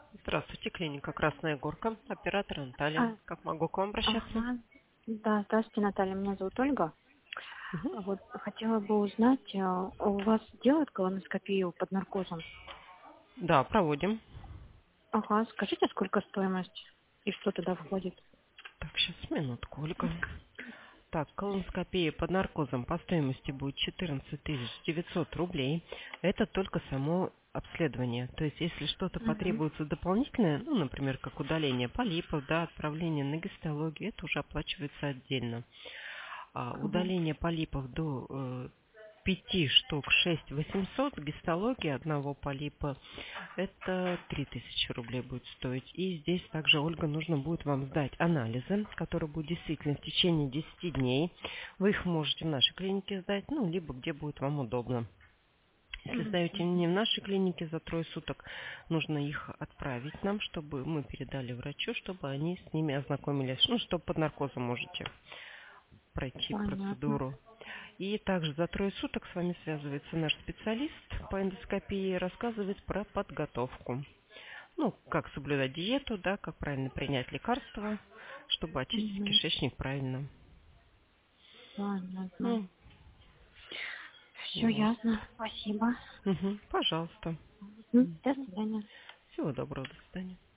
Здравствуйте, клиника «Красная горка», оператор Наталья. А, Как могу к вам обращаться? ага. Да, здравствуйте, Наталья. Меня зовут Ольга. Мгм. Вот хотела бы узнать, у вас делают колоноскопию под наркозом? Да, проводим. Ага, скажите, сколько стоимость и что туда входит? Так, сейчас минутку, Ольга. Так, колоноскопия под наркозом по стоимости будет 14 900 рублей. Это только само обследование. То есть, если что-то Угу. потребуется дополнительное, ну, например, как удаление полипов, да, отправление на гистологию, это уже оплачивается отдельно. Ага. Удаление полипов до 5 штук 6 800, гистология одного полипа это 3000 рублей будет стоить. И здесь также, Ольга, нужно будет вам сдать анализы, которые будут действительно в течение 10 дней. Вы их можете в нашей клинике сдать, ну, либо где будет вам удобно. Если сдаете не в нашей клинике за 3 суток, нужно их отправить нам, чтобы мы передали врачу, чтобы они с ними ознакомились, ну, что под наркозом можете пройти Понятно. процедуру. И также за 3 суток с вами связывается наш специалист по эндоскопии и рассказывает про подготовку. Ну, как соблюдать диету, да, как правильно принять лекарства, чтобы очистить Угу. кишечник правильно. Понятно. Ну, Все вот. ясно. Спасибо. Пожалуйста. До свидания. Всего доброго, до свидания.